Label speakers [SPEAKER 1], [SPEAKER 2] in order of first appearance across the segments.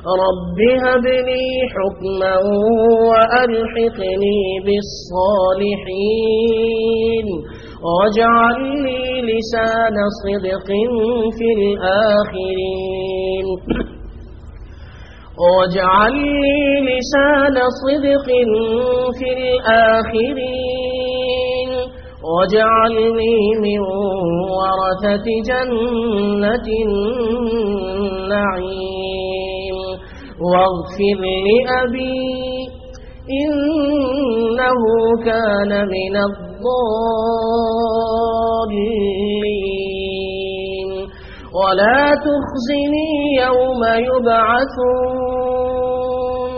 [SPEAKER 1] رب هب لي حكما وألحقني بالصالحين واجعل لي لسان صدق في الآخرين واجعل لي لسان صدق في الآخرين واجعلني من ورثة جنة النعيم واغفر لأبي إنه كان من الضالين ولا تخزني يوم يبعثون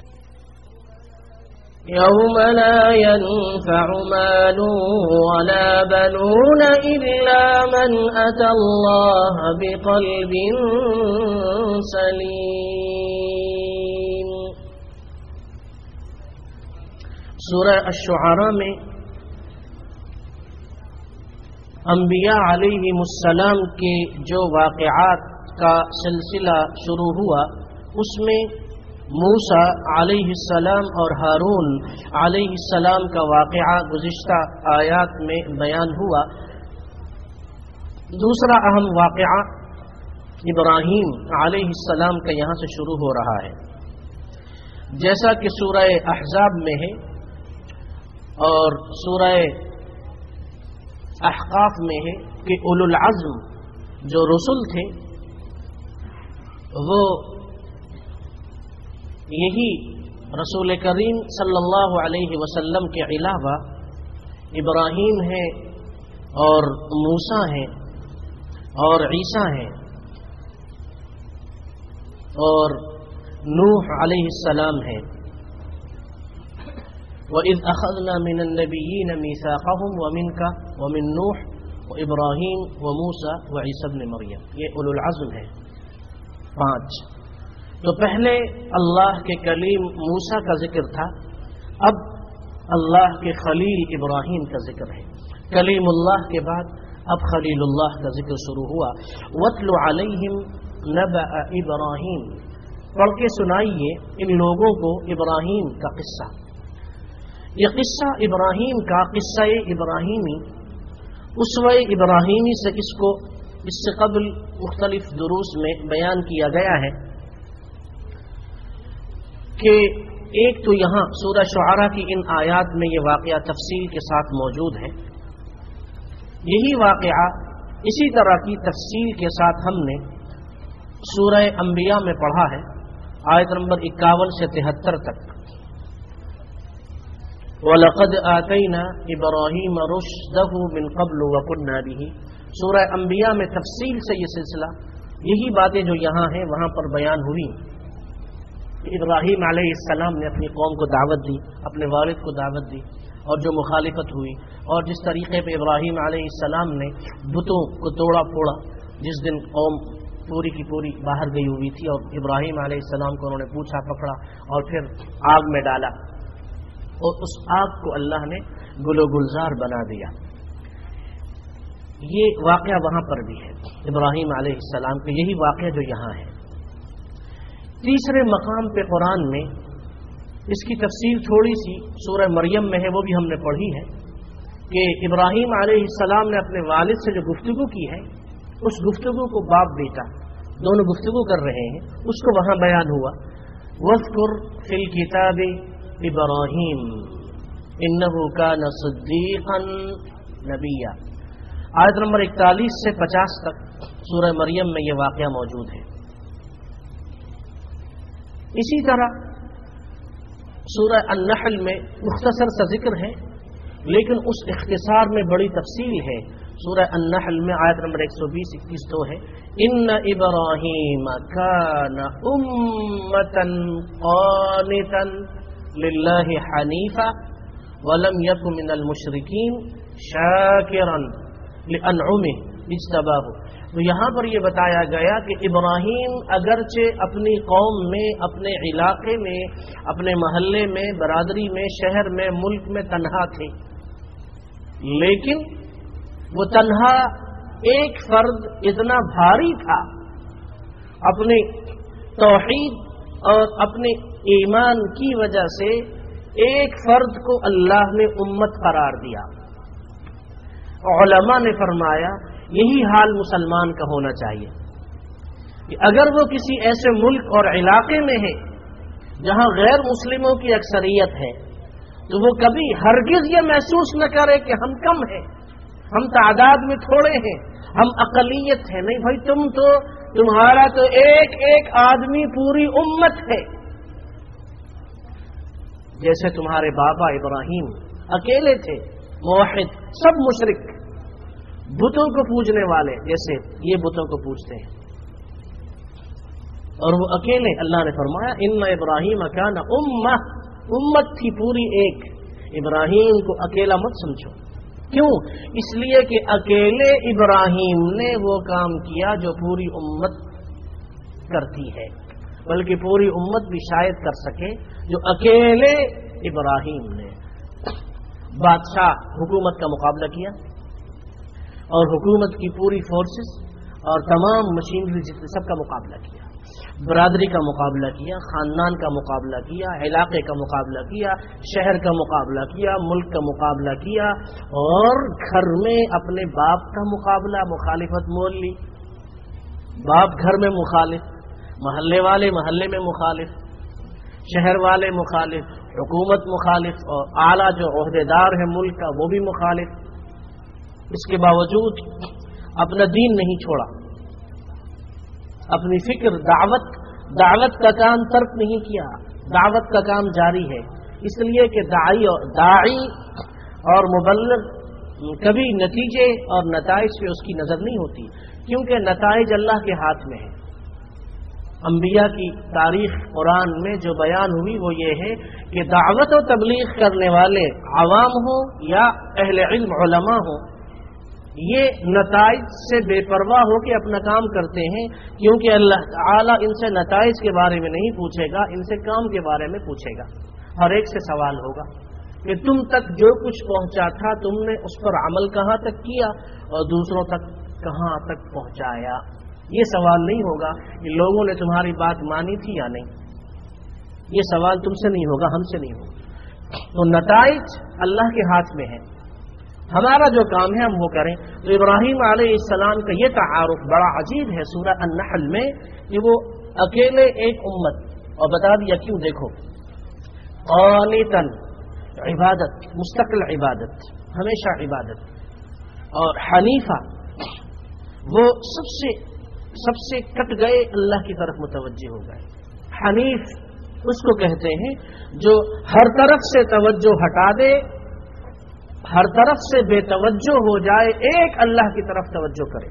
[SPEAKER 1] يوم لا ينفع مال ولا بنون إلا من أتى الله بقلب سليم. سورہ الشعراء میں انبیاء علیہم السلام کے جو واقعات کا سلسلہ شروع ہوا، اس میں موسیٰ علیہ السلام اور ہارون علیہ السلام کا واقعہ گزشتہ آیات میں بیان ہوا. دوسرا اہم واقعہ ابراہیم علیہ السلام کا یہاں سے شروع ہو رہا ہے، جیسا کہ سورہ احزاب میں ہے اور سورہ احقاف میں ہے کہ اولو العزم جو رسل تھے وہ یہی رسول کریم صلی اللہ علیہ وسلم کے علاوہ ابراہیم ہیں اور موسیٰ ہیں اور عیسیٰ ہیں اور نوح علیہ السلام ہیں. وَإِذْ أَخَذْنَا مِنَ النَّبِيِّينَ مِيثَاقَهُمْ وَمِنْكَ وَمِن نُوحٍ وَإِبْرَاهِيمَ وَمُوسَى وَعِيسَى ابْنِ مَرْيَمَ. یہ اولو العزم ہے 5. تو پہلے اللہ کے کلیم موسیٰ کا ذکر تھا، اب اللہ کے خلیل ابراہیم کا ذکر ہے. کلیم اللہ کے بعد اب خلیل اللہ کا ذکر شروع ہوا. وَاتْلُ عَلَيْهِمْ نَبَأَ إِبْرَاهِيمَ. پڑھ کے سنائیے ان لوگوں کو ابراہیم کا قصہ. یہ قصہ ابراہیم کا قصہ ابراہیمی اسوہ ابراہیمی سے اس سے قبل مختلف دروس میں بیان کیا گیا ہے کہ ایک تو یہاں سورہ شعراء کی ان آیات میں یہ واقعہ تفصیل کے ساتھ موجود ہے. یہی واقعہ اسی طرح کی تفصیل کے ساتھ ہم نے سورہ انبیاء میں پڑھا ہے، آیت نمبر 51 سے 73 تک. وَلَقَدْ آتَيْنَا إِبْرَاهِيمَ رُشْدَهُ مِنْ قَبْلُ وَكُنَّا بِهِ. سورہ انبیاء میں تفصیل سے یہ سلسلہ، یہی باتیں جو یہاں ہیں وہاں پر بیان ہوئی. ابراہیم علیہ السلام نے اپنی قوم کو دعوت دی، اپنے والد کو دعوت دی، اور جو مخالفت ہوئی اور جس طریقے پہ ابراہیم علیہ السلام نے بتوں کو توڑا پھوڑا، جس دن قوم پوری کی پوری باہر گئی ہوئی تھی اور ابراہیم علیہ السلام کو انہوں نے پوچھا، پکڑا اور پھر آگ میں ڈالا اور اس آگ کو اللہ نے گل و گلزار بنا دیا. یہ واقعہ وہاں پر بھی ہے ابراہیم علیہ السلام کا، یہی واقعہ جو یہاں ہے. تیسرے مقام پہ قرآن میں اس کی تفصیل تھوڑی سی سورہ مریم میں ہے، وہ بھی ہم نے پڑھی ہے کہ ابراہیم علیہ السلام نے اپنے والد سے جو گفتگو کی ہے، اس گفتگو کو باپ بیٹا دونوں گفتگو کر رہے ہیں، اس کو وہاں بیان ہوا. وَاذْكُرْ فِي الْكِتَابِ إِبْرَاهِيمَ إِنَّهُ كَانَ صِدِّيقًا نَبِيًّا. آیت نمبر 41 سے 50 تک سورہ مریم میں یہ واقعہ موجود ہے. اسی طرح سورہ النحل میں مختصر سا ذکر ہے، لیکن اس اختصار میں بڑی تفصیل ہے. سورہ النحل میں آیت نمبر 120-21 تو ہے ان ابراہیم کان امۃ قانتا للہ حنیفا ولم یک من المشرکین شاکرا لانعمہ اجتباہ. تو یہاں پر یہ بتایا گیا کہ ابراہیم اگرچہ اپنی قوم میں، اپنے علاقے میں، اپنے محلے میں، برادری میں، شہر میں، ملک میں تنہا تھے، لیکن وہ تنہا ایک فرد اتنا بھاری تھا، اپنی توحید اور اپنے ایمان کی وجہ سے ایک فرد کو اللہ نے امت قرار دیا. علماء نے فرمایا یہی حال مسلمان کا ہونا چاہیے کہ اگر وہ کسی ایسے ملک اور علاقے میں ہے جہاں غیر مسلموں کی اکثریت ہے تو وہ کبھی ہرگز یہ محسوس نہ کرے کہ ہم کم ہیں، ہم تعداد میں تھوڑے ہیں، ہم اقلیت ہیں. نہیں بھائی، تمہارا تو ایک ایک آدمی پوری امت ہے. جیسے تمہارے بابا ابراہیم اکیلے تھے، موحد، سب مشرک، بتوں کو پوجنے والے، جیسے یہ بتوں کو پوجتے ہیں، اور وہ اکیلے. اللہ نے فرمایا ان ابراہیم کان امہ، امت تھی پوری ایک. ابراہیم کو اکیلا مت سمجھو. کیوں؟ اس لیے کہ اکیلے ابراہیم نے وہ کام کیا جو پوری امت کرتی ہے، بلکہ پوری امت بھی شاید کر سکے جو اکیلے ابراہیم نے. بادشاہ حکومت کا مقابلہ کیا اور حکومت کی پوری فورسز اور تمام مشینری جتنے سب کا مقابلہ کیا، برادری کا مقابلہ کیا، خاندان کا مقابلہ کیا، علاقے کا مقابلہ کیا، شہر کا مقابلہ کیا، ملک کا مقابلہ کیا، اور گھر میں اپنے باپ کا مقابلہ، مخالفت مول لی. باپ گھر میں مخالف، محلے والے محلے میں مخالف، شہر والے مخالف، حکومت مخالف، اور اعلیٰ جو عہدیدار ہے ملک کا وہ بھی مخالف. اس کے باوجود اپنا دین نہیں چھوڑا، اپنی فکر دعوت کا کام ترک نہیں کیا، دعوت کا کام جاری ہے. اس لیے کہ داعی اور مبلغ کبھی نتیجے اور نتائج پہ اس کی نظر نہیں ہوتی، کیونکہ نتائج اللہ کے ہاتھ میں ہے. انبیاء کی تاریخ قرآن میں جو بیان ہوئی وہ یہ ہے کہ دعوت و تبلیغ کرنے والے عوام ہوں یا اہل علم علماء ہوں، یہ نتائج سے بے پرواہ ہو کے اپنا کام کرتے ہیں، کیونکہ اللہ تعالیٰ ان سے نتائج کے بارے میں نہیں پوچھے گا، ان سے کام کے بارے میں پوچھے گا. ہر ایک سے سوال ہوگا کہ تم تک جو کچھ پہنچا تھا تم نے اس پر عمل کہاں تک کیا اور دوسروں تک کہاں تک پہنچایا. یہ سوال نہیں ہوگا کہ لوگوں نے تمہاری بات مانی تھی یا نہیں. یہ سوال تم سے نہیں ہوگا، ہم سے نہیں ہوگا. تو نتائج اللہ کے ہاتھ میں ہے، ہمارا جو کام ہے ہم وہ کریں. تو ابراہیم علیہ السلام کا یہ تعارف بڑا عجیب ہے سورہ النحل میں کہ وہ اکیلے ایک امت، اور بتا دیا کیوں. دیکھو، قانتاً، عبادت، مستقل عبادت، ہمیشہ عبادت، اور حنیفہ، وہ سب سے کٹ گئے اللہ کی طرف متوجہ ہو گئے. حنیف اس کو کہتے ہیں جو ہر طرف سے توجہ ہٹا دے، ہر طرف سے بے توجہ ہو جائے، ایک اللہ کی طرف توجہ کرے،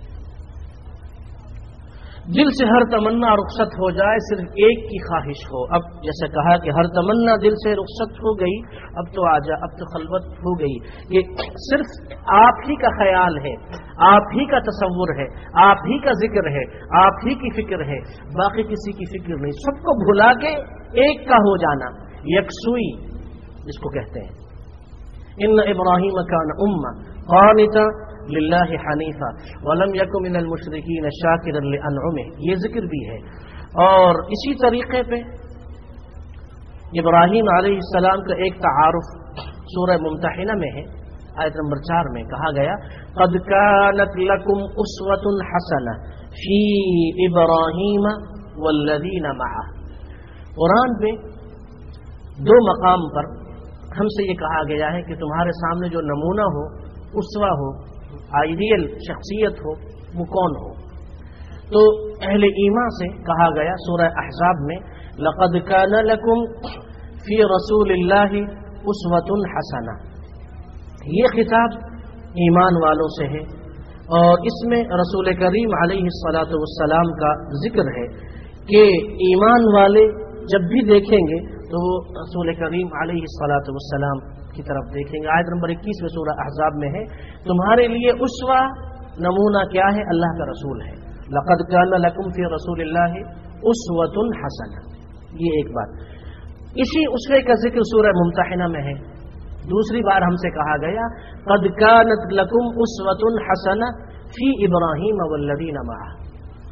[SPEAKER 1] دل سے ہر تمنا رخصت ہو جائے، صرف ایک کی خواہش ہو. اب جیسے کہا کہ ہر تمنا دل سے رخصت ہو گئی، اب تو آجا، اب تو خلوت ہو گئی. یہ صرف آپ ہی کا خیال ہے، آپ ہی کا تصور ہے، آپ ہی کا ذکر ہے، آپ ہی کی فکر ہے، باقی کسی کی فکر نہیں. سب کو بھلا کے ایک کا ہو جانا، یکسوئی جس کو کہتے ہیں. ان ابراہیم کان امہ قانتا للہ حنیفا ولم یک من المشرکین شاکرا لانعمہ، یہ ذکر بھی ہے. اور اسی طریقے پہ ابراہیم علیہ السلام کا ایک تعارف سورہ ممتحنہ میں ہے، آیت نمبر 4 میں کہا گیا قد کانت لکم اسوۃ حسنہ فی ابراہیم والذین معہ. قرآن میں 2 مقام پر ہم سے یہ کہا گیا ہے کہ تمہارے سامنے جو نمونہ ہو، اسوہ ہو، آئیڈیل شخصیت ہو، وہ کون ہو. تو اہل ایمان سے کہا گیا سورہ احزاب میں لقد کان لکم فی رسول اللہ اسوۃ حسنہ. یہ خطاب ایمان والوں سے ہے، اور اس میں رسول کریم علیہ الصلاۃ والسلام کا ذکر ہے کہ ایمان والے جب بھی دیکھیں گے تو وہ رسول کریم علیہ الصلاۃ والسلام کی طرف دیکھیں گے. آیت نمبر 21 میں سورہ احزاب میں ہے تمہارے لیے اسوہ نمونہ کیا ہے؟ اللہ کا رسول ہے. لقد کان لکم فی رسول اللہ اسوۃ حسنہ. یہ ایک بات. اسی اسوے کا ذکر سورہ ممتحنہ میں ہے. دوسری بار ہم سے کہا گیا قد کانت لکم اسوۃ حسنہ فی ابراہیم والذین معہ.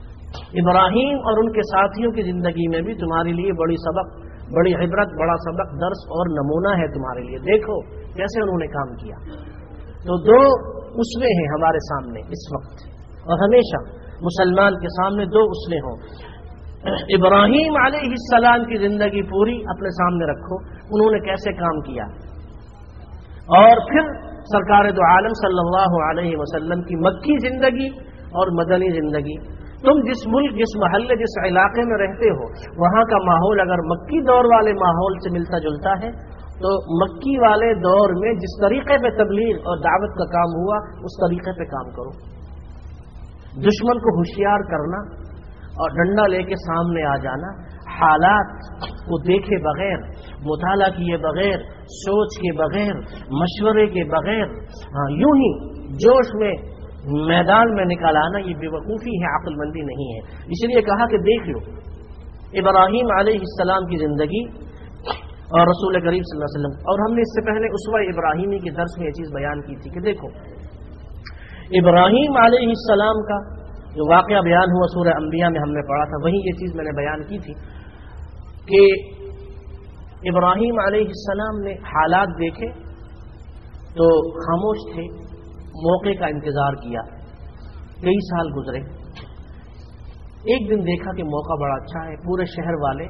[SPEAKER 1] ابراہیم اور ان کے ساتھیوں کی زندگی میں بھی تمہارے لیے بڑی عبرت، بڑا سبق، درس اور نمونہ ہے تمہارے لیے. دیکھو کیسے انہوں نے کام کیا. تو دو اسوے ہیں ہمارے سامنے اس وقت، اور ہمیشہ مسلمان کے سامنے دو اسوے ہوں. ابراہیم علیہ السلام کی زندگی پوری اپنے سامنے رکھو، انہوں نے کیسے کام کیا، اور پھر سرکار دو عالم صلی اللہ علیہ وسلم کی مکی زندگی اور مدنی زندگی. تم جس ملک، جس محلے، جس علاقے میں رہتے ہو، وہاں کا ماحول اگر مکی دور والے ماحول سے ملتا جلتا ہے تو مکی والے دور میں جس طریقے پہ تبلیغ اور دعوت کا کام ہوا اس طریقے پہ کام کرو. دشمن کو ہوشیار کرنا اور ڈنڈا لے کے سامنے آ جانا، حالات کو دیکھے بغیر، مطالعہ کیے بغیر، سوچ کے بغیر، مشورے کے بغیر یوں ہی جوش میں میدان میں نکال آنا، یہ بے وقوفی ہے، عقل مندی نہیں ہے. اس لیے کہا کہ دیکھ لو ابراہیم علیہ السلام کی زندگی اور رسول کریم صلی اللہ علیہ وسلم. اور ہم نے اس سے پہلے اسوہ ابراہیمی کے درس میں یہ چیز بیان کی تھی کہ دیکھو ابراہیم علیہ السلام کا جو واقعہ بیان ہوا سورہ انبیاء میں ہم نے پڑھا تھا، وہیں یہ چیز میں نے بیان کی تھی کہ ابراہیم علیہ السلام نے حالات دیکھے تو خاموش تھے، موقع کا انتظار کیا. کئی سال گزرے، ایک دن دیکھا کہ موقع بڑا اچھا ہے، پورے شہر والے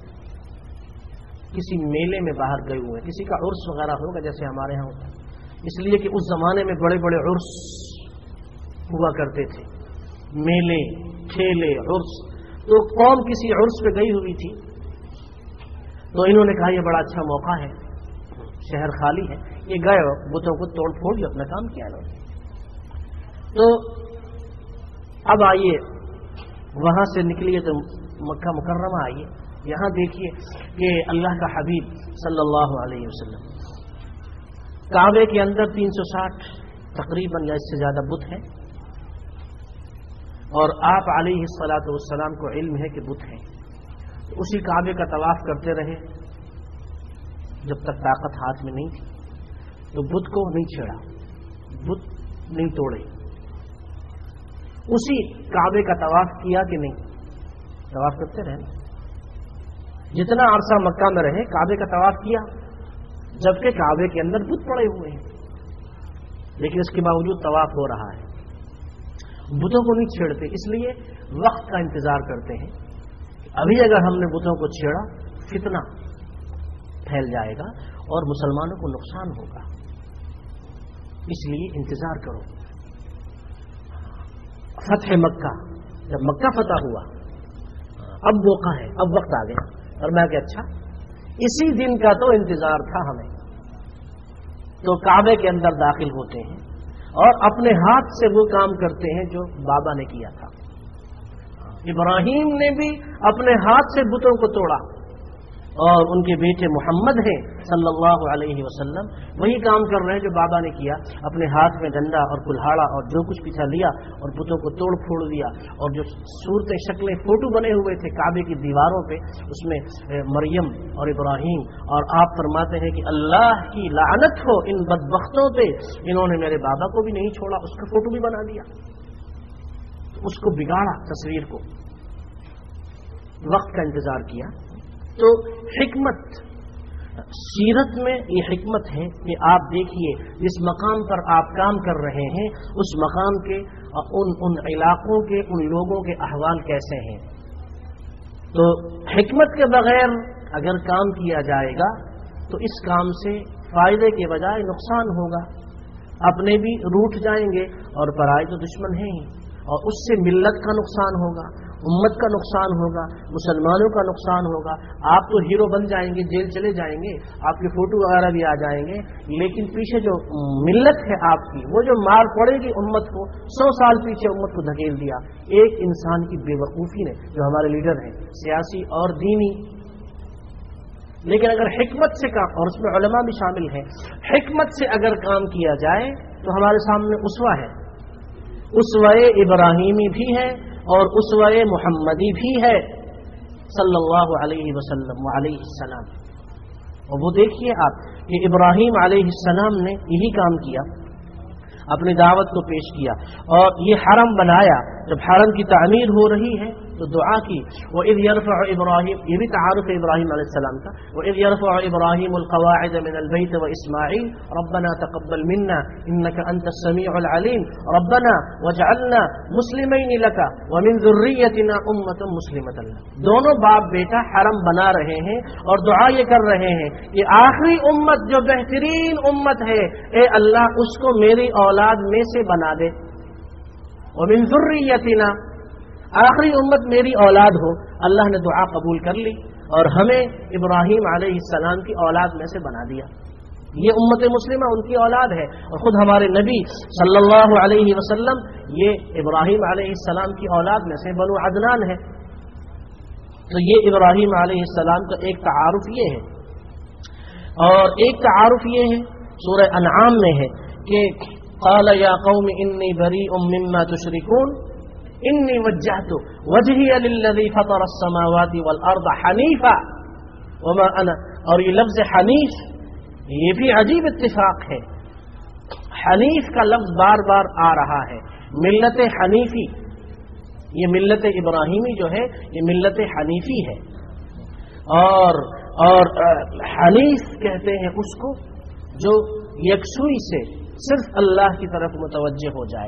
[SPEAKER 1] کسی میلے میں باہر گئے ہوئے، کسی کا عرس وغیرہ ہوگا جیسے ہمارے ہاں ہوتا ہے، اس لیے کہ اس زمانے میں بڑے بڑے عرس ہوا کرتے تھے، میلے، کھیلے، عرس. تو قوم کسی عرس پہ گئی ہوئی تھی، تو انہوں نے کہا یہ بڑا اچھا موقع ہے، شہر خالی ہے. یہ گئے بتوں کو توڑ پھوڑ کے اپنا کام کیا انہوں نے. تو اب آئیے وہاں سے نکلیے تو مکہ مکرمہ آئیے، یہاں دیکھیے کہ اللہ کا حبیب صلی اللہ علیہ وسلم کعبے کے اندر 360 تقریباً یا اس سے زیادہ بت ہیں، اور آپ علیہ الصلاۃ والسلام کو علم ہے کہ بت ہیں. تو اسی کعبے کا طواف کرتے رہے جب تک طاقت ہاتھ میں نہیں تھی. تو بت کو نہیں چھیڑا، بت نہیں توڑے، اسی کعبے کا طواف کیا کہ نہیں، طواف کرتے رہے. جتنا عرصہ مکہ میں رہے کعبے کا طواف کیا، جبکہ کعبے کے اندر بت پڑے ہوئے ہیں، لیکن اس کے باوجود طواف ہو رہا ہے. بتوں کو نہیں چھیڑتے، اس لیے وقت کا انتظار کرتے ہیں. ابھی اگر ہم نے بتوں کو چھیڑا فتنہ پھیل جائے گا اور مسلمانوں کو نقصان ہوگا، اس لیے انتظار کرو. فتح مکہ، جب مکہ فتح ہوا اب موقع ہے، اب وقت آ گیا، اور میں کہ اچھا اسی دن کا تو انتظار تھا ہمیں. تو کعبے کے اندر داخل ہوتے ہیں اور اپنے ہاتھ سے وہ کام کرتے ہیں جو بابا نے کیا تھا. ابراہیم نے بھی اپنے ہاتھ سے بتوں کو توڑا، اور ان کے بیٹے محمد ہیں صلی اللہ علیہ وسلم وہی کام کر رہے ہیں جو بابا نے کیا. اپنے ہاتھ میں ڈنڈا اور کلہاڑا اور جو کچھ پیچھا لیا اور بتوں کو توڑ پھوڑ دیا. اور جو صورتیں، شکلیں، فوٹو بنے ہوئے تھے کعبے کی دیواروں پہ، اس میں مریم اور ابراہیم، اور آپ فرماتے ہیں کہ اللہ کی لعنت ہو ان بدبختوں پہ، انہوں نے میرے بابا کو بھی نہیں چھوڑا، اس کا فوٹو بھی بنا دیا، اس کو بگاڑا تصویر کو. وقت کا انتظار کیا. تو حکمت سیرت میں یہ حکمت ہے کہ آپ دیکھیے جس مقام پر آپ کام کر رہے ہیں اس مقام کے ان علاقوں کے ان لوگوں کے احوال کیسے ہیں. تو حکمت کے بغیر اگر کام کیا جائے گا تو اس کام سے فائدے کے بجائے نقصان ہوگا. اپنے بھی روٹھ جائیں گے اور پرائے تو دشمن ہیں ہی، اور اس سے ملت کا نقصان ہوگا، امت کا نقصان ہوگا، مسلمانوں کا نقصان ہوگا. آپ تو ہیرو بن جائیں گے، جیل چلے جائیں گے، آپ کے فوٹو وغیرہ بھی آ جائیں گے، لیکن پیچھے جو ملت ہے آپ کی، وہ جو مار پڑے گی امت کو، 100 سال پیچھے امت کو دھکیل دیا ایک انسان کی بے وقوفی نے، جو ہمارے لیڈر ہیں سیاسی اور دینی. لیکن اگر حکمت سے کام، اور اس میں علماء بھی شامل ہیں، حکمت سے اگر کام کیا جائے تو ہمارے سامنے اسوہ ہے. اسوہ ابراہیمی بھی ہے اور اسوہ محمدی بھی ہے صلی اللہ علیہ وسلم علیہ السلام. اور وہ دیکھیے آپ کہ ابراہیم علیہ السلام نے یہی کام کیا، اپنی دعوت کو پیش کیا اور یہ حرم بنایا. جب حرم کی تعمیر ہو رہی ہے تو دعا کی. وَإِذْ يَرْفَعُ إِبْرَاهِيمُ، یہ بھی تعارف ہے ابراہیم علیہ السلام کا. وَإِذْ يَرْفَعُ إِبْرَاهِيمُ الْقَوَاعِدَ مِنَ الْبَيْتِ وَإِسْمَاعِيلُ رَبَّنَا تَقَبَّلْ مِنَّا إِنَّكَ أَنْتَ السَّمِيعُ الْعَلِيمُ رَبَّنَا وَاجْعَلْنَا مُسْلِمَيْنِ لَكَ وَمِنْ ذُرِّيَّتِنَا أُمَّةً مُسْلِمَةً لَكَ. دونوں باپ بیٹا حرم بنا رہے ہیں اور دعا یہ کر رہے ہیں کہ آخری امت جو بہترین امت ہے، اے اللہ اس کو میری اولاد میں سے بنا دے. وَمِن ذُرِّيَّتِنَا، آخری امت میری اولاد ہو. اللہ نے دعا قبول کر لی اور ہمیں ابراہیم علیہ السلام کی اولاد میں سے بنا دیا. یہ امت مسلمہ ان کی اولاد ہے، اور خود ہمارے نبی صلی اللہ علیہ وسلم یہ ابراہیم علیہ السلام کی اولاد میں سے بنو عدنان ہے. تو یہ ابراہیم علیہ السلام کا ایک تعارف یہ ہے. اور ایک تعارف یہ ہے سورہ انعام میں ہے کہ قال یا قوم انی بریء مما تشرکون انی وجہت وجہی للذی فطر السماوات والارض حنیفا وما انا. اور یہ لفظ حنیف یہ بھی عجیب اتفاق ہے. حنیف کا لفظ بار بار آ رہا ہے. ملت حنیفی، یہ ملت ابراہیمی جو ہے یہ ملت حنیفی ہے. اور حنیف کہتے ہیں اس کو جو یکسوئی سے صرف اللہ کی طرف متوجہ ہو جائے.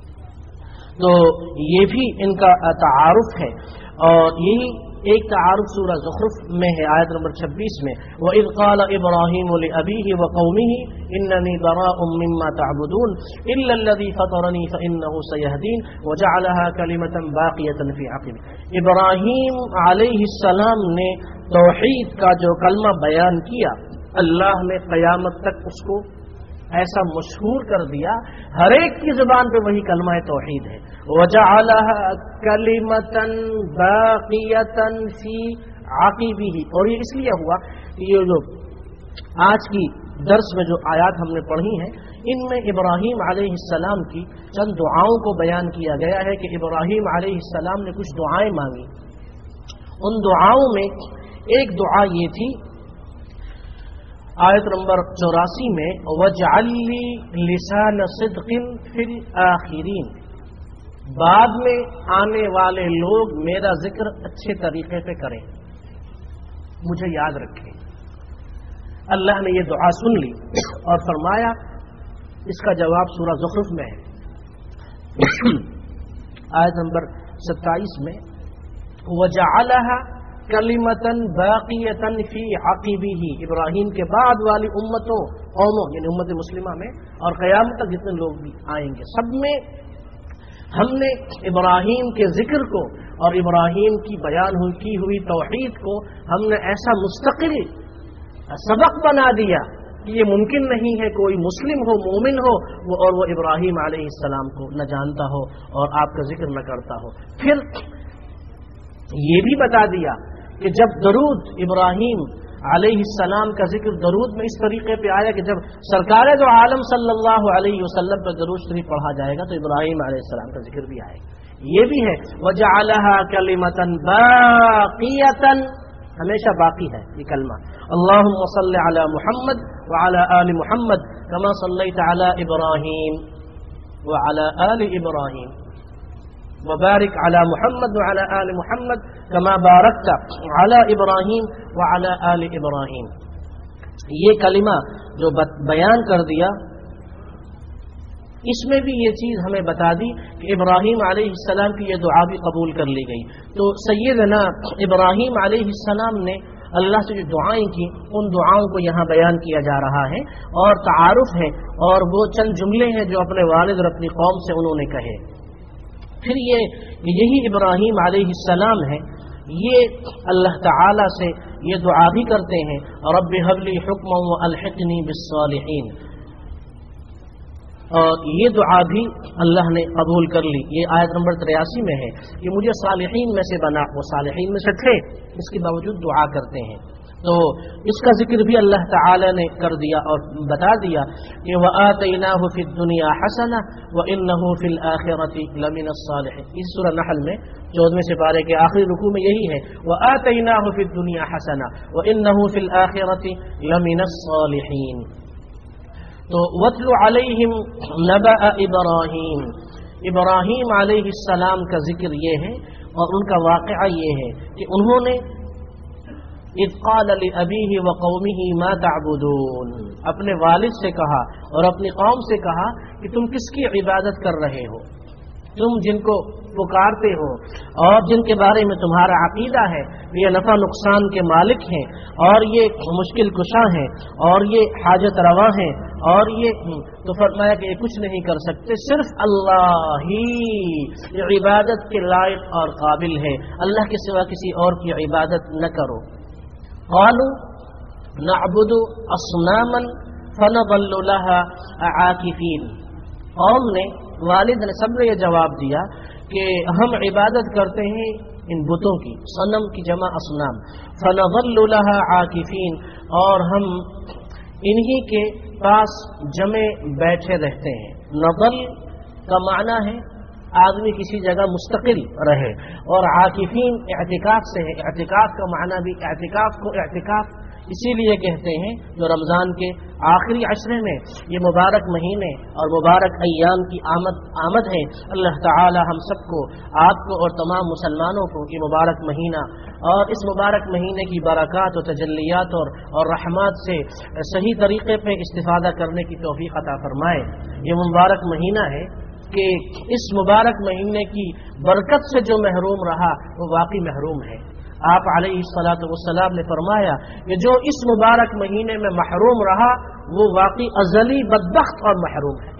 [SPEAKER 1] تو یہ بھی ان کا تعارف ہے. اور یہی ایک تعارف سورہ زخرف میں ہے، آیت نمبر 26 میں. وَإِذْ قَالَ إِبْرَاهِيمُ لِأَبِيهِ وَقَوْمِهِ إِنَّنِي بَرَاءٌ مِّمَّا تَعْبُدُونَ إِلَّا الَّذِي فَطَرَنِي فَإِنَّهُ سَيَهْدِينِ وَجَعَلَهَا كَلِمَةً بَاقِيَةً فِي عَقِبِهِ. ابراہیم علیہ السلام نے توحید کا جو کلمہ بیان کیا، اللہ نے قیامت تک اس کو ایسا مشہور کر دیا، ہر ایک کی زبان پہ وہی کلمہ توحید ہے. وَجَعَلَهَا كَلِمَةً بَاقِيَةً فِي عَقِبِهِ. اور یہ اس لیے ہوا کہ یہ جو آج کی درس میں جو آیات ہم نے پڑھی ہیں ان میں ابراہیم علیہ السلام کی چند دعاؤں کو بیان کیا گیا ہے کہ ابراہیم علیہ السلام نے کچھ دعائیں مانگی. ان دعاؤں میں ایک دعا یہ تھی آیت نمبر 84 میں وَاجْعَلْ لِي لِسَانَ صِدْقٍ فِي الْآخِرِينَ. بعد میں آنے والے لوگ میرا ذکر اچھے طریقے سے کریں، مجھے یاد رکھیں. اللہ نے یہ دعا سن لی اور فرمایا، اس کا جواب سورہ زخرف میں ہے آیت نمبر 27 میں وَجَعَلَهَا كَلِمَةً بَاقِيَةً فِي عَقِبِهِ. ابراہیم کے بعد والی امتوں قوموں یعنی امت مسلمہ میں اور قیامت تک جتنے لوگ بھی آئیں گے سب میں ہم نے ابراہیم کے ذکر کو اور ابراہیم کی بیان کی ہوئی توحید کو ہم نے ایسا مستقل سبق بنا دیا کہ یہ ممکن نہیں ہے کوئی مسلم ہو، مومن ہو اور وہ ابراہیم علیہ السلام کو نہ جانتا ہو اور آپ کا ذکر نہ کرتا ہو. پھر یہ بھی بتا دیا کہ جب درود ابراہیم علیہ السلام کا ذکر درود میں اس طریقے پہ آیا کہ جب سرکار جو عالم صلی اللہ علیہ وسلم پہ درود شریف پڑھا جائے گا تو ابراہیم علیہ السلام کا ذکر بھی آئے گا. یہ بھی ہے وَجَعَلَهَا كَلِمَةً بَاقِيَةً، ہمیشہ باقی ہے یہ کلمہ. اللہم صل علی محمد وعلی آل محمد کما صلیت علی ابراہیم وعلی آل ابراہیم وبارک علی محمد وعلی آل محمد کما بارکت علی ابراہیم وعلی آل ابراہیم. یہ کلمہ جو بیان کر دیا اس میں بھی یہ چیز ہمیں بتا دی کہ ابراہیم علیہ السلام کی یہ دعا بھی قبول کر لی گئی. تو سیدنا ابراہیم علیہ السلام نے اللہ سے جو دعائیں کی ان دعاؤں کو یہاں بیان کیا جا رہا ہے اور تعارف ہے اور وہ چند جملے ہیں جو اپنے والد اور اپنی قوم سے انہوں نے کہے. پھر یہی ابراہیم علیہ السلام ہے، یہ اللہ تعالی سے یہ دعا بھی کرتے ہیں رب هب لی حکما والحقنی بالصالحین. اور یہ دعا بھی اللہ نے قبول کر لی. یہ آیت نمبر 83 میں ہے کہ مجھے صالحین میں سے بنا. وہ صالحین میں سے تھے، اس کے باوجود دعا کرتے ہیں. تو اس کا ذکر بھی اللہ تعالی نے کر دیا اور بتا دیا کہ وَآتَيْنَاهُ فِي الدُّنْيَا حَسَنَةً وَإِنَّهُ فِي الْآخِرَةِ لَمِنَ الصَّالِحِينَ. اس سورہ نحل میں 14ویں سپارے کے آخری رکوع میں یہی ہے وَآتَيْنَاهُ فِي الدُّنْيَا حَسَنَةً وَإِنَّهُ فِي الْآخِرَةِ لَمِنَ الصَّالِحِينَ. تو وَاتْلُ عَلَيْهِمْ نَبَأَ إِبْرَاهِيمَ. ابراہیم علیہ السلام کا ذکر یہ ہے اور ان کا واقعہ یہ ہے کہ انہوں نے اذ قال لأبيه وقومه ما تعبدون، اپنے والد سے کہا اور اپنی قوم سے کہا کہ تم کس کی عبادت کر رہے ہو، تم جن کو پکارتے ہو اور جن کے بارے میں تمہارا عقیدہ ہے یہ نفع نقصان کے مالک ہیں اور یہ مشکل کشا ہیں اور یہ حاجت روا ہیں اور یہ تو فرمایا کہ یہ کچھ نہیں کر سکتے، صرف اللہ ہی یہ عبادت کے لائق اور قابل ہے، اللہ کے سوا کسی اور کی عبادت نہ کرو۔ قالوا نعبد اصناما فنظل لها عاکفین، قوم نے والد نے سب نے یہ جواب دیا کہ ہم عبادت کرتے ہیں ان بتوں کی، صنم کی جمع اصنام، فنظل لها عاکفین، اور ہم انہی کے پاس جمے بیٹھے رہتے ہیں۔ نظل کا معنی ہے آدمی کسی جگہ مستقل رہے، اور عاکفین اعتکاف سے ہے، اعتکاف کا معنی بھی اعتکاف کو اعتکاف اسی لیے کہتے ہیں جو رمضان کے آخری عشرے میں یہ مبارک مہینے اور مبارک ایام کی آمد ہے۔ اللہ تعالی ہم سب کو، آپ کو اور تمام مسلمانوں کو یہ مبارک مہینہ اور اس مبارک مہینے کی برکات و تجلیات اور رحمات سے صحیح طریقے پہ استفادہ کرنے کی توفیق عطا فرمائے۔ یہ مبارک مہینہ ہے کہ اس مبارک مہینے کی برکت سے جو محروم رہا وہ واقعی محروم ہے۔ آپ علیہ الصلاۃ والسلام نے فرمایا کہ جو اس مبارک مہینے میں محروم رہا وہ واقعی ازلی بدبخت اور محروم ہے،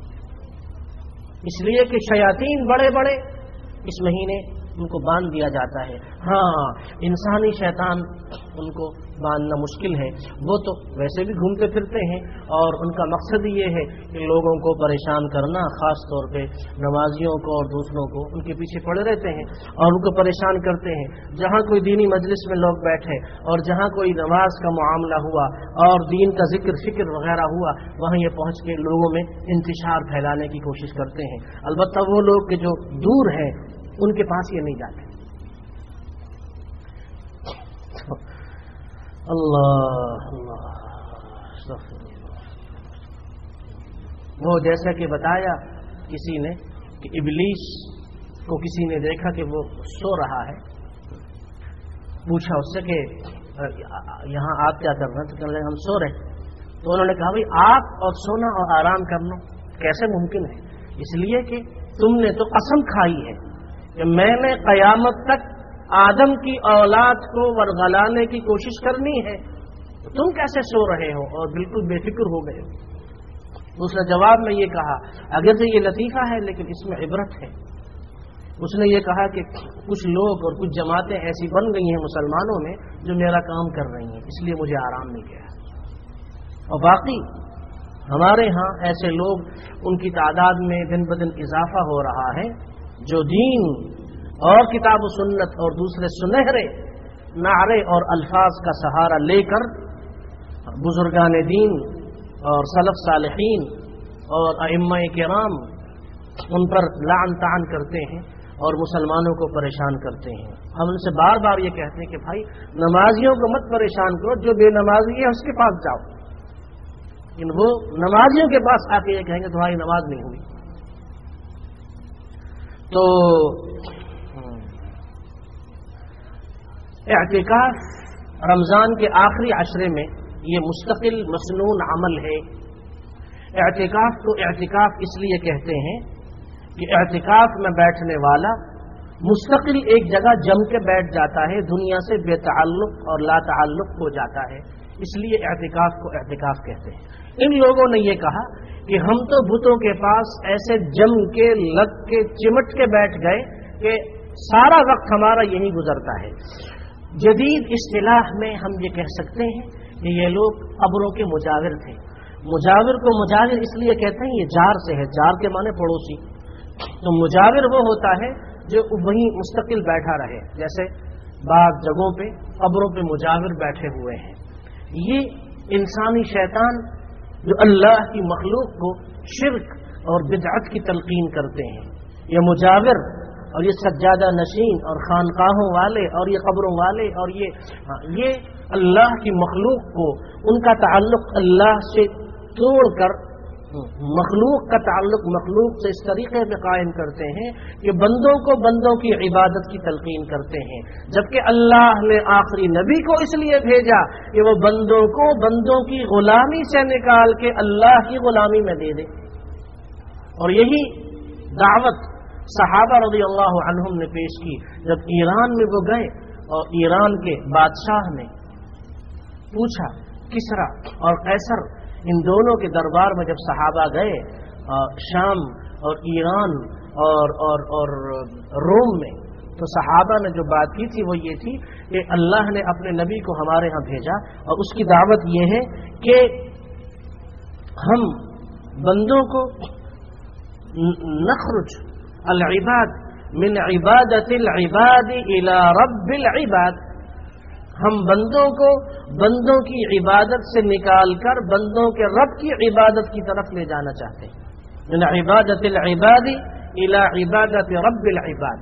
[SPEAKER 1] اس لیے کہ شیاطین بڑے بڑے اس مہینے ان کو باندھ دیا جاتا ہے۔ ہاں انسانی شیطان ان کو باندھنا مشکل ہے، وہ تو ویسے بھی گھومتے پھرتے ہیں اور ان کا مقصد یہ ہے کہ لوگوں کو پریشان کرنا، خاص طور پہ نمازیوں کو اور دوسروں کو ان کے پیچھے پڑے رہتے ہیں اور ان کو پریشان کرتے ہیں۔ جہاں کوئی دینی مجلس میں لوگ بیٹھے اور جہاں کوئی نماز کا معاملہ ہوا اور دین کا ذکر فکر وغیرہ ہوا وہاں یہ پہنچ کے لوگوں میں انتشار پھیلانے کی کوشش کرتے ہیں۔ البتہ وہ لوگ کہ جو دور ہیں ان کے پاس یہ نہیں جاتے۔ اللہ وہ جیسا کہ بتایا کسی نے کہ ابلیس کو کسی نے دیکھا کہ وہ سو رہا ہے، پوچھا اس سے کہ یہاں آپ کیا کر رہے ہیں؟ تو کہنے لگے ہم سو رہے۔ تو انہوں نے کہا بھائی آپ اور سونا اور آرام کرنا کیسے ممکن ہے؟ اس لیے کہ تم نے تو قسم کھائی ہے کہ میں نے قیامت تک آدم کی اولاد کو ورغلانے کی کوشش کرنی ہے، تم کیسے سو رہے ہو اور بالکل بے فکر ہو گئے ہو؟ دوسرا جواب میں یہ کہا اگر تو یہ لطیفہ ہے لیکن اس میں عبرت ہے۔ اس نے یہ کہا کہ کچھ لوگ اور کچھ جماعتیں ایسی بن گئی ہیں مسلمانوں میں جو میرا کام کر رہی ہیں، اس لیے مجھے آرام نہیں گیا۔ اور باقی ہمارے ہاں ایسے لوگ ان کی تعداد میں دن بدن اضافہ ہو رہا ہے جو دین اور کتاب و سنت اور دوسرے سنہرے نعرے اور الفاظ کا سہارا لے کر بزرگان دین اور سلف صالحین اور ائمہ کرام ان پر لعن طعن کرتے ہیں اور مسلمانوں کو پریشان کرتے ہیں۔ ہم ان سے بار بار یہ کہتے ہیں کہ بھائی نمازیوں کو مت پریشان کرو، جو بے نمازی ہے اس کے پاس جاؤ، لیکن وہ نمازیوں کے پاس آ کے یہ کہیں گے تمہاری نماز نہیں ہوئی۔ تو اعتکاف رمضان کے آخری عشرے میں یہ مستقل مسنون عمل ہے۔ اعتکاف کو اعتکاف اس لیے کہتے ہیں کہ اعتکاف میں بیٹھنے والا مستقل ایک جگہ جم کے بیٹھ جاتا ہے، دنیا سے بے تعلق اور لا تعلق ہو جاتا ہے، اس لیے اعتکاف کو اعتکاف کہتے ہیں۔ ان لوگوں نے یہ کہا کہ ہم تو بتوں کے پاس ایسے جم کے لگ کے چمٹ کے بیٹھ گئے کہ سارا وقت ہمارا یہی گزرتا ہے۔ جدید اصطلاح میں ہم یہ کہہ سکتے ہیں کہ یہ لوگ قبروں کے مجاور تھے۔ مجاور کو مجاور اس لیے کہتے ہیں یہ جار سے ہے، جار کے معنی پڑوسی، تو مجاور وہ ہوتا ہے جو وہیں مستقل بیٹھا رہے، جیسے بعض جگہوں پہ قبروں پہ مجاور بیٹھے ہوئے ہیں۔ یہ انسانی شیطان جو اللہ کی مخلوق کو شرک اور بدعت کی تلقین کرتے ہیں، یہ مجاور اور یہ سجادہ نشین اور خانقاہوں والے اور یہ قبروں والے اور یہ اللہ کی مخلوق کو ان کا تعلق اللہ سے توڑ کر مخلوق کا تعلق مخلوق سے اس طریقے سے قائم کرتے ہیں کہ بندوں کو بندوں کی عبادت کی تلقین کرتے ہیں، جبکہ اللہ نے آخری نبی کو اس لیے بھیجا کہ وہ بندوں کو بندوں کی غلامی سے نکال کے اللہ کی غلامی میں دے دے۔ اور یہی دعوت صحابہ رضی اللہ عنہم نے پیش کی۔ جب ایران میں وہ گئے اور ایران کے بادشاہ نے پوچھا، کسرا اور قیصر ان دونوں کے دربار میں جب صحابہ گئے شام اور ایران اور روم میں، تو صحابہ نے جو بات کی تھی وہ یہ تھی کہ اللہ نے اپنے نبی کو ہمارے ہاں بھیجا اور اس کی دعوت یہ ہے کہ ہم بندوں کو نخرج العباد من عبادت العباد الى رب العباد، ہم بندوں کو بندوں کی عبادت سے نکال کر بندوں کے رب کی عبادت کی طرف لے جانا چاہتے ہیں، من عبادت العباد الى عبادت رب العباد۔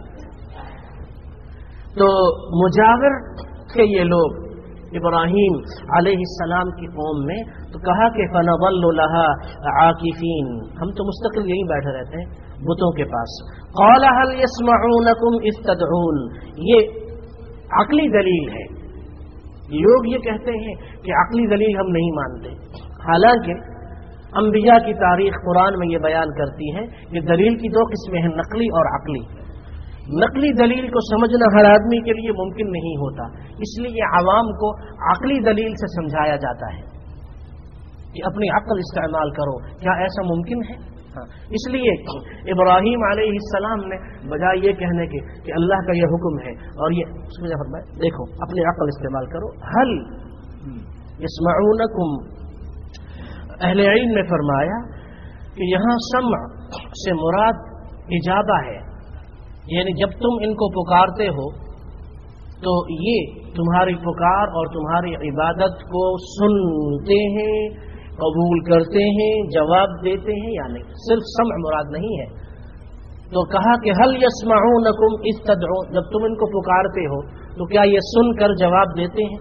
[SPEAKER 1] تو مجاور تھے یہ لوگ ابراہیم علیہ السلام کی قوم میں، تو کہا کہ فنظل لها عاکفین، ہم تو مستقل یہیں بیٹھے رہتے ہیں بتوں کے پاس۔ قال هل يسمعونكم اذ تدعون، یہ عقلی دلیل ہے۔ لوگ یہ کہتے ہیں کہ عقلی دلیل ہم نہیں مانتے، حالانکہ انبیاء کی تاریخ قرآن میں یہ بیان کرتی ہے کہ دلیل کی دو قسمیں ہیں، نقلی اور عقلی۔ نقلی دلیل کو سمجھنا ہر آدمی کے لیے ممکن نہیں ہوتا، اس لیے عوام کو عقلی دلیل سے سمجھایا جاتا ہے کہ اپنی عقل استعمال کرو۔ کیا ایسا ممکن ہے؟ اس لیے ابراہیم علیہ السلام نے بجائے یہ کہنے کے کہ اللہ کا یہ حکم ہے اور یہ اس میں فرمایا دیکھو اپنی عقل استعمال کرو، حل یسمعونکم، اہل علم نے فرمایا کہ یہاں سمع سے مراد اجابہ ہے، یعنی جب تم ان کو پکارتے ہو تو یہ تمہاری پکار اور تمہاری عبادت کو سنتے ہیں، قبول کرتے ہیں، جواب دیتے ہیں یا نہیں، صرف سمع مراد نہیں ہے۔ تو کہا کہ هل يسمعونكم اذ تدعون، جب تم ان کو پکارتے ہو تو کیا یہ سن کر جواب دیتے ہیں؟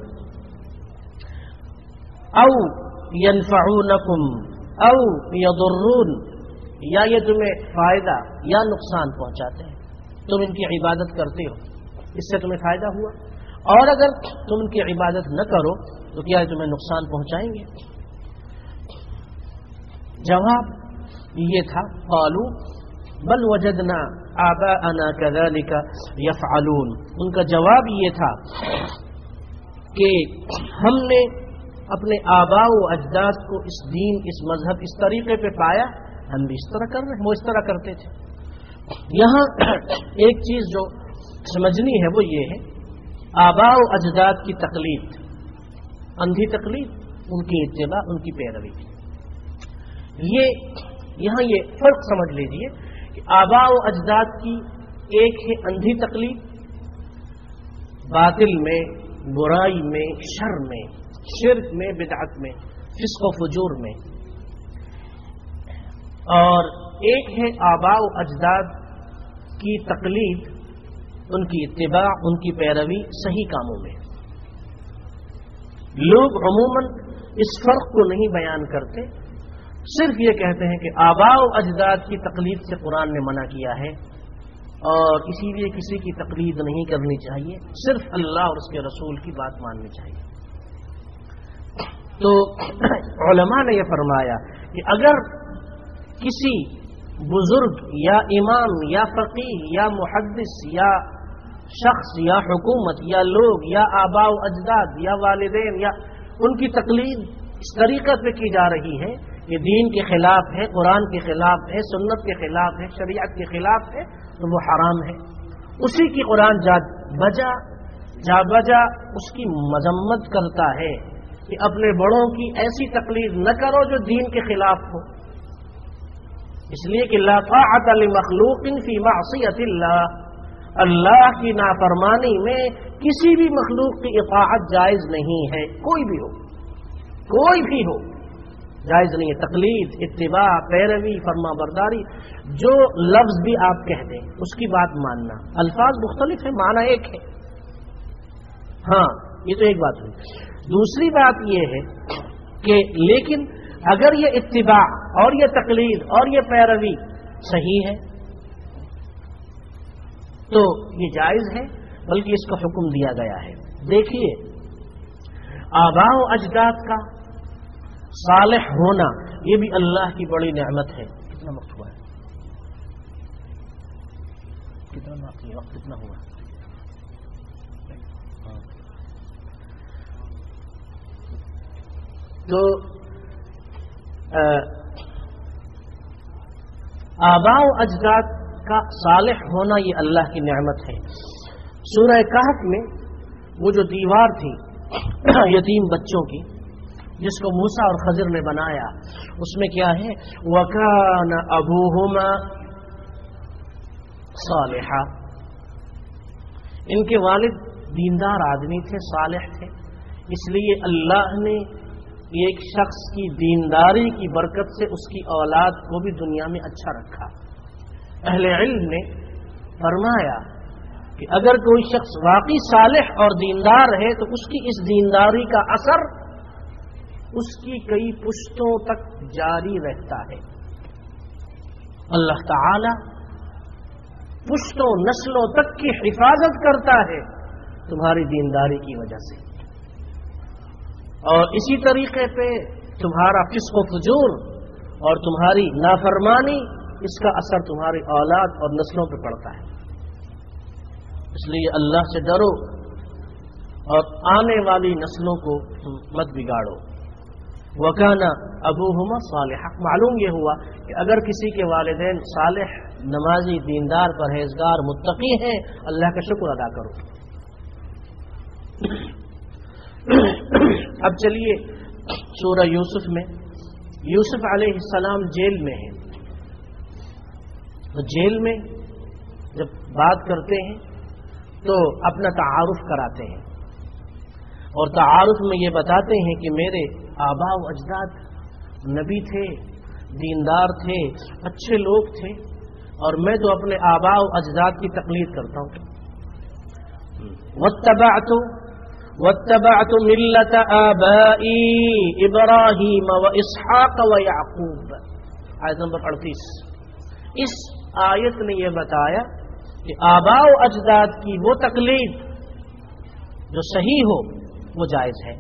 [SPEAKER 1] او ينفعونكم او يضرون، یا یہ تمہیں فائدہ یا نقصان پہنچاتے ہیں، تم ان کی عبادت کرتے ہو اس سے تمہیں فائدہ ہوا، اور اگر تم ان کی عبادت نہ کرو تو کیا یہ تمہیں نقصان پہنچائیں گے؟ جواب یہ تھا قالوا بل وجدنا آباءنا كذلك يفعلون، ان کا جواب یہ تھا کہ ہم نے اپنے آباء و اجداد کو اس دین، اس مذہب، اس طریقے پہ پایا، ہم بھی اس طرح کر رہے ہیں، وہ اس طرح کرتے تھے۔ یہاں ایک چیز جو سمجھنی ہے وہ یہ ہے، آباء و اجداد کی تقلید، اندھی تقلید، ان کی اتباع، ان کی پیروی، یہ یہاں یہ فرق سمجھ لیجئے کہ آباء و اجداد کی ایک ہے اندھی تقلید، باطل میں، برائی میں، شر میں، شرک میں، بدعت میں، فسق و فجور میں، اور ایک ہے آباء و اجداد کی تقلید، ان کی اتباع، ان کی پیروی صحیح کاموں میں۔ لوگ عموماً اس فرق کو نہیں بیان کرتے، صرف یہ کہتے ہیں کہ آباء و اجداد کی تقلید سے قرآن نے منع کیا ہے اور اسی لیے کسی کی تقلید نہیں کرنی چاہیے، صرف اللہ اور اس کے رسول کی بات ماننی چاہیے۔ تو علماء نے یہ فرمایا کہ اگر کسی بزرگ یا امام یا فقیہ یا محدث یا شخص یا حکومت یا لوگ یا آباء و اجداد یا والدین یا ان کی تقلید اس طریقے پہ کی جا رہی ہے کہ دین کے خلاف ہے، قرآن کے خلاف ہے، سنت کے خلاف ہے، شریعت کے خلاف ہے، تو وہ حرام ہے۔ اسی کی قرآن جا بجا اس کی مذمت کرتا ہے کہ اپنے بڑوں کی ایسی تقلید نہ کرو جو دین کے خلاف ہو، اس لیے کہ لا طاعت لمخلوق فی معصیت اللہ، اللہ کی نافرمانی میں کسی بھی مخلوق کی اطاعت جائز نہیں ہے، کوئی بھی ہو جائز نہیں ہے۔ تقلید، اتباع، پیروی، فرما برداری، جو لفظ بھی آپ کہہ دیں اس کی بات ماننا، الفاظ مختلف ہیں، معنی ایک ہے۔ ہاں یہ تو ایک بات ہوئی۔ دوسری بات یہ ہے کہ لیکن اگر یہ اتباع اور یہ تقلید اور یہ پیروی صحیح ہے تو یہ جائز ہے، بلکہ اس کا حکم دیا گیا ہے۔ دیکھیے، آباء و اجداد کا صالح ہونا یہ بھی اللہ کی بڑی نعمت ہے۔ کتنا وقت ہوا ہے؟ کتنا باقی وقت کتنا ہوا؟ تو آباء و اجداد کا صالح ہونا یہ اللہ کی نعمت ہے۔ سورہ کہف میں وہ جو دیوار تھی یتیم بچوں کی، جس کو موسیٰ اور خضر نے بنایا، اس میں کیا ہے؟ وَكَانَ أَبُوهُمَا صَالِحًا، ان کے والد دیندار آدمی تھے، صالح تھے، اس لیے اللہ نے ایک شخص کی دینداری کی برکت سے اس کی اولاد کو بھی دنیا میں اچھا رکھا۔ اہل علم نے فرمایا کہ اگر کوئی شخص واقعی صالح اور دیندار ہے تو اس کی اس دینداری کا اثر اس کی کئی پشتوں تک جاری رہتا ہے۔ اللہ تعالی پشتوں نسلوں تک کی حفاظت کرتا ہے تمہاری دینداری کی وجہ سے، اور اسی طریقے پہ تمہارا فسق و فجور اور تمہاری نافرمانی، اس کا اثر تمہاری اولاد اور نسلوں پہ پڑتا ہے۔ اس لیے اللہ سے ڈرو اور آنے والی نسلوں کو مت بگاڑو۔ وَكَانَ أَبُوهُمَا صَالِحًا، معلوم یہ ہوا کہ اگر کسی کے والدین صالح، نمازی، دیندار، پرہیزگار، متقی ہیں، اللہ کا شکر ادا کرو۔ اب چلیے سورہ یوسف میں، یوسف علیہ السلام جیل میں ہیں، تو جیل میں جب بات کرتے ہیں تو اپنا تعارف کراتے ہیں، اور تعارف میں یہ بتاتے ہیں کہ میرے آباء و اجداد نبی تھے، دیندار تھے، اچھے لوگ تھے، اور میں تو اپنے آباء و اجداد کی تقلید کرتا ہوں۔ وَاتَّبَعْتُ مِلَّةَ آبَائِي إِبْرَاهِيمَ وَإِسْحَاقَ وَيَعْقُوبَ، آیت نمبر 38۔ اس آیت نے یہ بتایا کہ آباء و اجداد کی وہ تقلید جو صحیح ہو وہ جائز ہے۔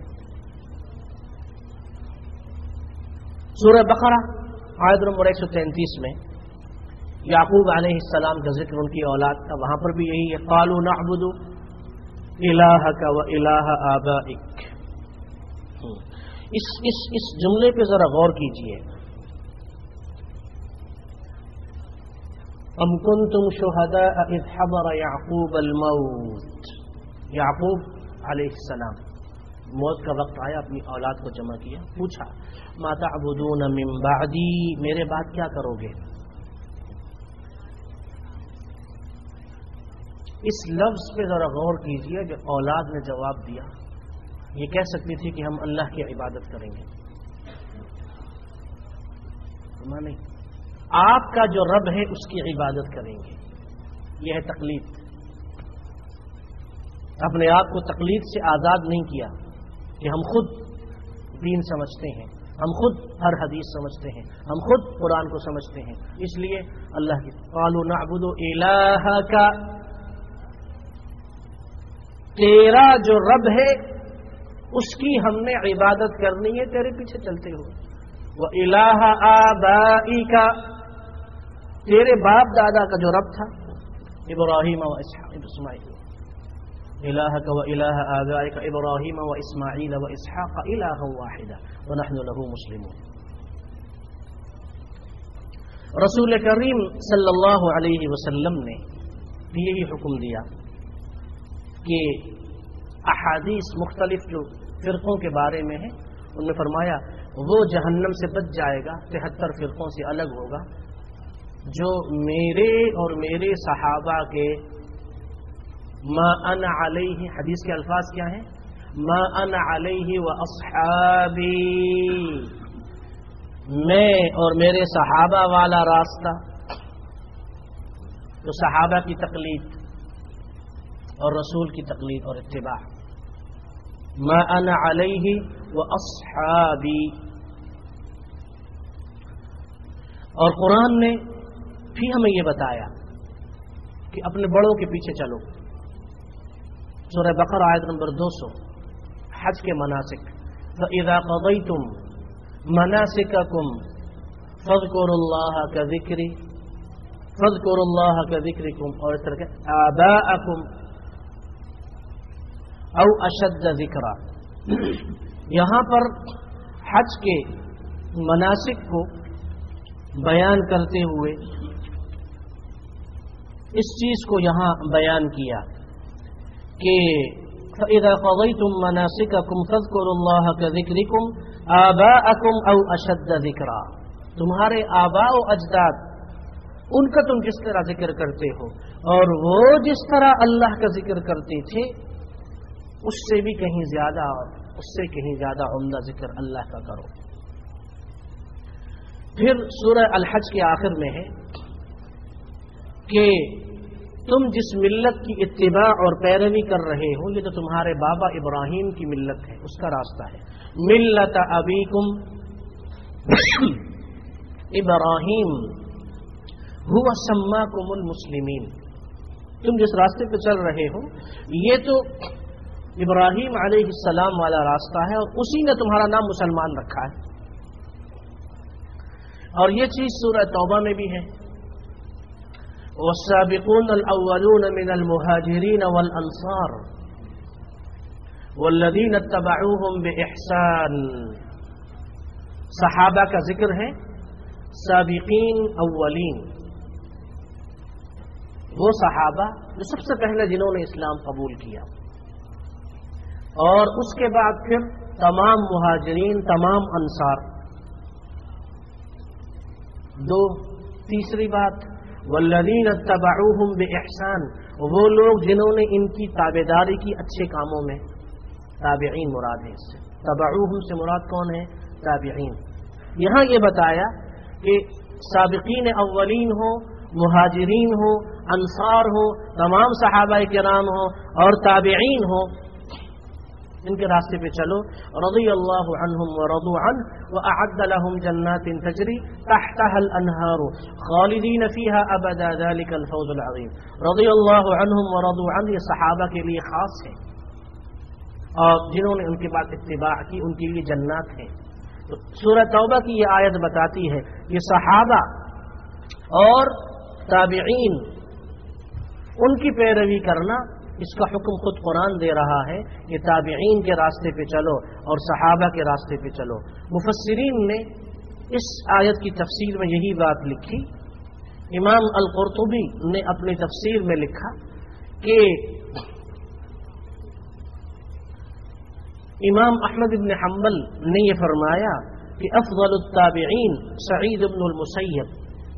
[SPEAKER 1] سورہ بقرہ آیت نمبر 133 میں یعقوب علیہ السلام کا ذکر ان کی اولاد کا، وہاں پر بھی یہی ہے، قالوا نعبد الہک و الہ آبائک۔ اس جملے پہ ذرا غور کیجئے۔ ام کنتم شہداء اذ حضر یعقوب الموت، یعقوب علیہ السلام موت کا وقت آیا، اپنی اولاد کو جمع کیا، پوچھا ما تعبدون من بعدی، میرے بعد کیا کرو گے؟ اس لفظ پہ ذرا غور کیجئے جو اولاد نے جواب دیا، یہ کہہ سکتی تھی کہ ہم اللہ کی عبادت کریں گے، نہیں، آپ کا جو رب ہے اس کی عبادت کریں گے۔ یہ ہے تقلید، اپنے آپ کو تقلید سے آزاد نہیں کیا کہ ہم خود دین سمجھتے ہیں، ہم خود ہر حدیث سمجھتے ہیں، ہم خود قرآن کو سمجھتے ہیں، اس لیے اللہ کی قالوا نعبد الہک، تیرا جو رب ہے اس کی ہم نے عبادت کرنی ہے، تیرے پیچھے چلتے ہوئے، وَإِلَٰهَ آبَائِكَ، تیرے باپ دادا کا جو رب تھا، ابراہیم و اسماعیل، الہک و الہ آبائک ابراہیم و اسماعیل و اسحاق الہ واحدا ونحن له مسلمون۔ رسول کریم صلی اللہ علیہ وسلم نے بھی یہی حکم دیا کہ احادیث مختلف جو فرقوں کے بارے میں ہیں ان میں فرمایا وہ جہنم سے بچ جائے گا، 73 فرقوں سے الگ ہوگا، جو میرے اور میرے صحابہ کے ما انا علیہ، حدیث کے الفاظ کیا ہیں؟ ما انا علیہ و اصحابی، میں اور میرے صحابہ والا راستہ، تو صحابہ کی تقلید اور رسول کی تقلید اور اتباع، ما انا علیہ و اصحابی، اور قرآن نے بھی ہمیں یہ بتایا کہ اپنے بڑوں کے پیچھے چلو. سورہ بقرہ آیت نمبر 200 حج کے مناسک. فَإِذَا قَضَيْتُمْ مَنَاسِكَكُمْ فَاذْكُرُوا اللَّهَ كَذِكْرِكُمْ اور اس طرح کے آباءکم او اشد ذکرا. یہاں پر حج کے مناسک کو بیان کرتے ہوئے اس چیز کو یہاں بیان کیا کہ فَإِذَا قَضَيْتُمْ مَنَاسِكَكُمْ فَاذْكُرُوا اللَّهَ كَذِكْرِكُمْ آبَاءَكُمْ أَوْ أَشَدَّ ذِكْرًا. تمہارے آباء و اجداد ان کا تم کس طرح ذکر کرتے ہو اور وہ جس طرح اللہ کا ذکر کرتے تھے اس سے بھی کہیں زیادہ اس سے کہیں زیادہ عمدہ ذکر اللہ کا کرو. پھر سورہ الحج کے آخر میں ہے کہ تم جس ملت کی اتباع اور پیروی کر رہے ہو یہ تو تمہارے بابا ابراہیم کی ملت ہے، اس کا راستہ ہے. ملت ابیکم ابراہیم هو سماکم المسلمین. تم جس راستے پہ چل رہے ہو یہ تو ابراہیم علیہ السلام والا راستہ ہے اور اسی نے تمہارا نام مسلمان رکھا ہے. اور یہ چیز سورہ توبہ میں بھی ہے. والسابقون الاولون من المهاجرين والانصار والذين اتبعوهم باحسان. صحابہ کا ذکر ہے، سابقین اولین وہ صحابہ جو سب سے پہلے جنہوں نے اسلام قبول کیا، اور اس کے بعد پھر تمام مہاجرین، تمام انصار. دو. تیسری بات والذین اتبعوہم باحسان، وہ لوگ جنہوں نے ان کی تابعداری کی اچھے کاموں میں. تابعین مراد ہے اس سے، تبعوہم سے مراد کون ہے؟ تابعین. یہاں یہ بتایا کہ سابقین اولین ہو، مہاجرین ہو، انصار ہو، تمام صحابہ کرام ہو اور تابعین ہو، ان کے راستے پہ چلو. رضی اللہ عنہم ورضوا عنہ واعد لهم جنات تجری تحتها الانہار خالدین فیہا ابدا ذلک الفوز العظیم. رضی اللہ عنہم ورضوا عنہ یہ صحابہ کے لیے خاص ہے، اور جنہوں نے ان کے بعد اتباع کی ان کے لیے جنات ہیں. تو سورہ توبہ کی یہ آیت بتاتی ہے کہ صحابہ اور تابعین ان کی پیروی کرنا، اس کا حکم خود قرآن دے رہا ہے کہ تابعین کے راستے پہ چلو اور صحابہ کے راستے پہ چلو. مفسرین نے اس آیت کی تفسیر میں یہی بات لکھی. امام القرطبی نے اپنی تفسیر میں لکھا کہ امام احمد بن حنبل نے یہ فرمایا کہ افضل التابعین سعید بن المسیب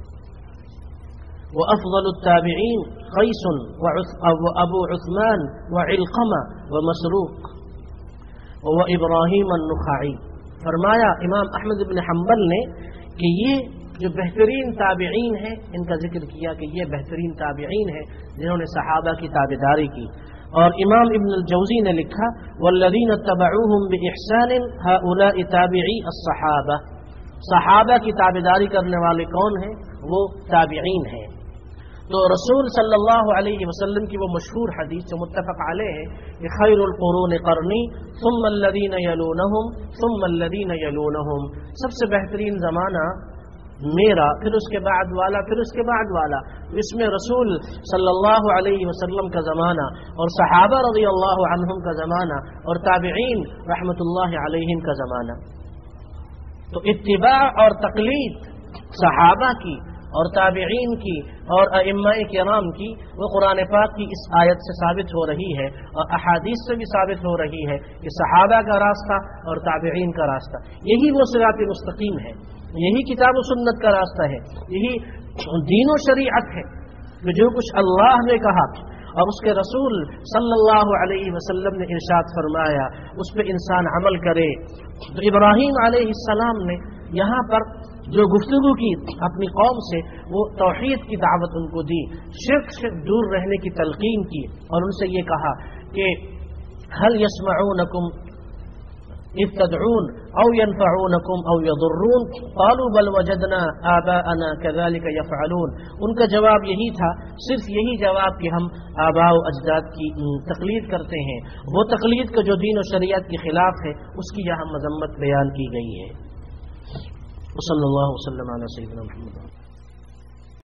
[SPEAKER 1] وأفضل التابعين قيس وأبو عثمان وعلقمة ومسروق وإبراهيم النخعي. فرمایا امام احمد بن حنبل نے کہ یہ جو بہترین تابعین ہیں ان کا ذکر کیا کہ یہ بہترین تابعین ہیں جنہوں نے صحابہ کی تابعداری کی. اور امام ابن الجوزی نے لکھا والذین اتبعوهم بإحسان هؤلاء تابعی الصحابہ. صحابہ کی تابعداری کرنے والے کون ہیں؟ وہ تابعین ہیں. تو رسول صلی اللہ علیہ وسلم کی وہ مشہور حدیث جو متفق علیہ ہے کہ خیر القرون قرنی ثم الذین یلونہم ثم الذین یلونہم، سب سے بہترین زمانہ میرا، پھر اس کے بعد والا، پھر اس کے بعد والا. اس میں رسول صلی اللہ علیہ وسلم کا زمانہ اور صحابہ رضی اللہ عنہم کا زمانہ اور تابعین رحمت اللہ علیہم کا زمانہ. تو اتباع اور تقلید صحابہ کی اور تابعین کی اور ائمہ کرام کی وہ قرآن پاک کی اس آیت سے ثابت ہو رہی ہے اور احادیث سے بھی ثابت ہو رہی ہے کہ صحابہ کا راستہ اور تابعین کا راستہ یہی وہ صراط مستقیم ہے، یہی کتاب و سنت کا راستہ ہے، یہی دین و شریعت ہے کہ جو کچھ اللہ نے کہا اور اس کے رسول صلی اللہ علیہ وسلم نے ارشاد فرمایا اس پہ انسان عمل کرے. تو ابراہیم علیہ السلام نے یہاں پر جو گفتگو کی اپنی قوم سے وہ توحید کی دعوت ان کو دی، شرک سے دور رہنے کی تلقین کی اور ان سے یہ کہا کہ هل يسمعونكم اذ تدعون او ينفعونكم او يضرون قالوا بل وجدنا آباءنا كذلك يفعلون. ان کا جواب یہی تھا، صرف یہی جواب کہ ہم آباء و اجداد کی تقلید کرتے ہیں. وہ تقلید کا جو دین و شریعت کے خلاف ہے اس کی یہاں مذمت بیان کی گئی ہے. صلی اللہ وسلم علی سیدنا محمد.